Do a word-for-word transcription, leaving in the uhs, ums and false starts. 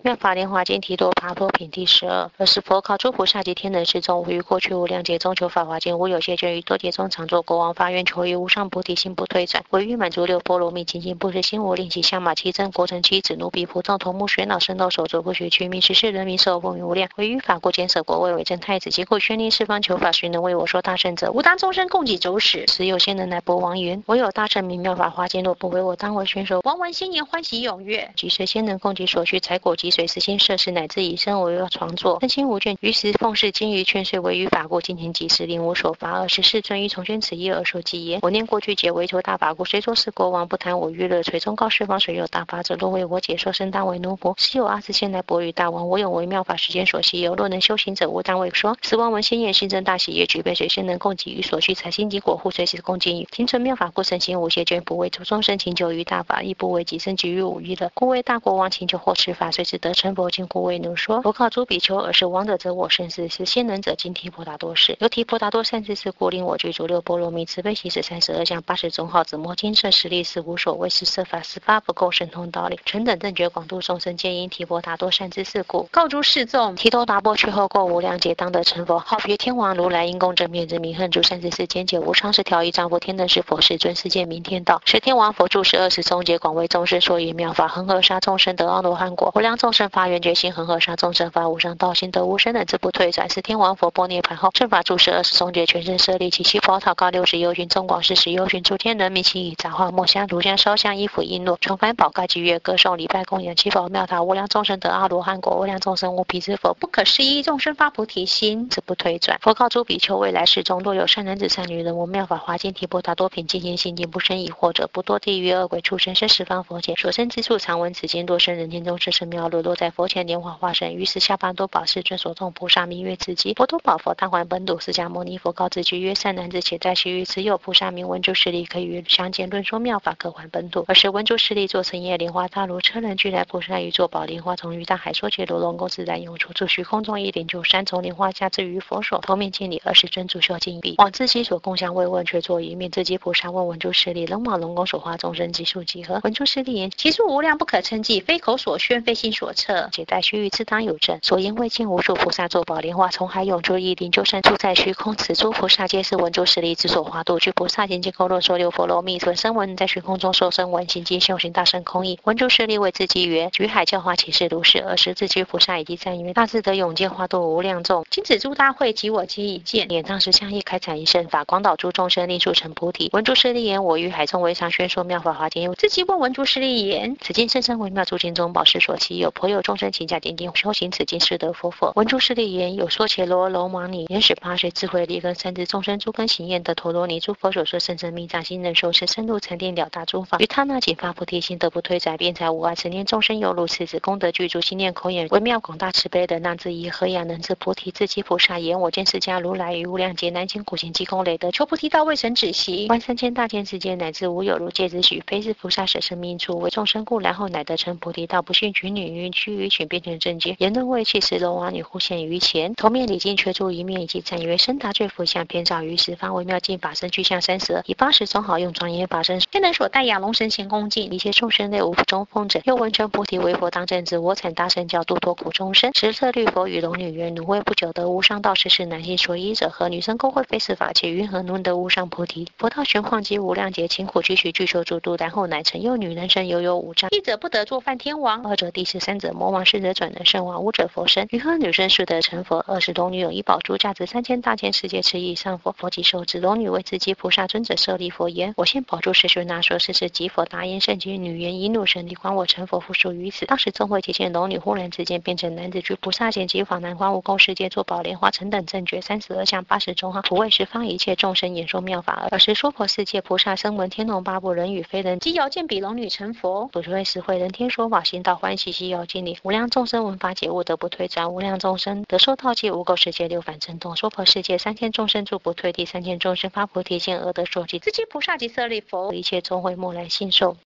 妙法莲华经提多爬多品第十二。而是佛考诸菩萨及天人世众，无于过去无量劫中求法华经，无有谢捐于多劫中常作国王发愿求于无上菩提心不退转，唯欲满足六波罗蜜精进不是心无令其相马七真国成七子奴婢仆众头目玄老神斗手足不许取名十世人民受风云无量，唯于法国坚舍国为为真太子，即故宣令四方求法，谁能为我说大圣者？吾当终身供给走使。时有仙人来博王云：我有大圣名妙法华经，若不为我当为宣说。王闻仙言欢喜踊跃，即随仙人供给所需财果及随私心设施，乃至以身为要创作，身心无倦。于是奉侍金鱼劝说为于法国进行几时，令无所罚。二十世尊于重宣此意而说偈言：我念过去劫为求大法故，虽说是国王，不贪我娱乐，垂忠告四方，谁有大法者？若为我解说，身当为奴仆。时有阿字仙来博于大王，我有为妙法时间所希有，若能修行者，吾当为说。时王闻仙言，心生大喜，也举杯水仙人供给于所需财心及果护，随时供给于听存妙法故，身心无懈倦，不为诸众生请求于大法，亦不为己身给予无欲乐，故为大国王请求或持法，随时得成佛经，故为奴说。佛告诸比丘，尔时王者则我生死，是仙人者今提婆达多事，由提婆达多善知识故，令我具足六波罗蜜，慈悲喜舍三十二相，八十种好子摩金色实力是无所谓，是设法十八不够神通道理，纯等正觉广度众生，皆因提婆达多善知识故，告诸世众，提多达波去后过无量劫，当得成佛，号曰天王如来，因功正面之名，恨诸善知识坚解无常是调一丈夫天人是佛世尊世界名天道，是天王佛住十二时中劫，广为众生说言妙法，恒河沙众生得阿罗汉果，无量众生发愿觉心，恒河沙众生发无上道心，得无生忍之不退转。是天王佛波涅盘后，正法住十二时中劫，全身舍利，其七佛塔高六十由旬，中广四十由旬，诸天人民其以杂化末香炉香烧香衣服璎珞重幡宝盖祭乐歌颂礼拜供养七宝妙塔，无量众生得阿罗汉果，无量众生无彼之佛，不可思议众生发菩提心，之不退转。佛告诸比丘，未来世中若有善男子善女人，闻妙法华经提婆达多品，精进心经不生疑惑者，不堕地狱恶鬼畜生，生十方佛前，所生之处常闻此经，若生人天中甚深妙乐，若在佛前莲花化身，于是下般多宝世尊所众菩萨名曰自己。佛陀宝佛大还本土释迦牟尼佛告自居曰：善男子，且在须臾，此有菩萨名文殊师利，可与相见论说妙法，可还本土。而时文殊师利作成叶莲花大如车人俱来菩萨于作宝莲花，从于大海说解罗龙公自然涌出，住虚空中一灵就三重莲花下至于佛所，头面见礼，二十尊主修敬毕，往自己所共相慰问，却作一面。自己菩萨问文殊师利：龙王龙宫所化众生及数几何？文殊师利言：其数无量，不可称计，非口所宣，非心所测。且在须臾，自当有证。所言未尽无数菩萨作宝莲花，从海涌出一灵就生住在虚空。此诸菩萨皆是文殊师利之所化度，具菩萨行及够若说六波罗蜜，存声闻在虚空中受声闻，行及修行大圣空意。文殊师利为自己曰：举海教化其事如是。尔时自居菩萨以及赞曰：大智德永见化度无量众，今此诸大会及我皆已见。脸当时相应开展一圣法，广导诸众生，令速成菩提。文殊师利言：我于海中为常宣说妙法华经。自己问文殊师利言：此经甚深微妙，诸经中宝世所期有，颇有众生勤加精进修行此经，是得佛佛。文殊师利言：有说伽罗罗王尼，年始八岁，智慧力根三智众生诸根行验得陀罗尼，诸佛所说甚深密藏心能受持，深入沉淀了达诸法，于他那仅发菩提心，得不退转，辩才无碍。此念众生犹如此子，功德具足，心念口眼微妙广大慈悲的那之一，何雅能知菩提？自己菩萨言：我见释迦如来于无量劫南经苦行积功累德，求菩提道未曾止息，万三千大千世界乃至无有如界之许，非是菩萨舍生命处为众生故，然后乃得成菩提道。不信群女云须臾群变成正觉，言论未去时，龙王女忽现于前，头面礼敬却出一面，以及赞曰：深达最福相，遍照于十方，微妙净法身，具象三十二，以八十种好用庄严法身，天人所戴亚龙神贤恭敬，一切众生类无中风者，又闻成菩提为佛当正知，我产大圣教度脱苦众生。时色律佛与龙女曰：奴为不久得无上道，是是男性所依者何？女生公会非是法，且云何能得无上菩提？佛道玄旷及无量劫，勤苦具许具求主度，然后乃成。又女人身犹有五丈，一者不得作梵天王，二者地势，三者魔王，四者转能圣王，五者佛身。云何女生是得成佛？二是龙女有一宝珠，价值三千大千世界持以上佛，佛即受之。龙女为自己菩萨尊者舍利佛言：我现宝珠是说那说是是即佛答言圣经。女言：以怒神力观我成佛，复属于此。当时众会皆见龙女忽然之间变成男子，具菩萨行及法难观无垢世界，作宝莲花成等正觉三十二相八十种好，普为十方一切众生演说妙法。尔时娑婆世界菩萨声闻天龙八部人与非人，即遥见比龙女成佛，主为实惠人天说法，行道欢喜喜遥敬礼。无量众生闻法解悟得不退转，无量众生得受道界无垢世界六反震动，娑婆世界三千众生住不退，第三千众生发菩提心而得受记。自己菩萨及舍利佛，一切众会莫来信受。